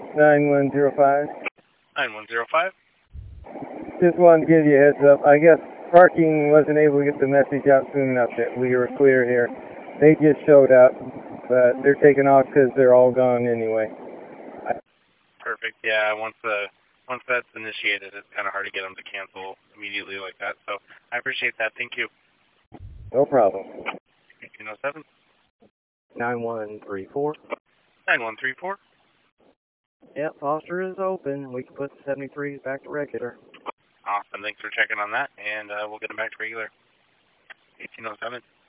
9105. 9105. Just wanted to give you a heads up. I guess parking wasn't able to get the message out soon enough that we were clear here. They just showed up, but they're taking off because they're all gone anyway. Perfect. Yeah, once that's initiated, it's kind of hard to get them to cancel immediately like that. So I appreciate that. Thank you. No problem. 1807. 9134. 9134. Yep, Foster is open. We can put the 73s back to regular. Awesome. Thanks for checking on that, and we'll get them back to regular. 1807.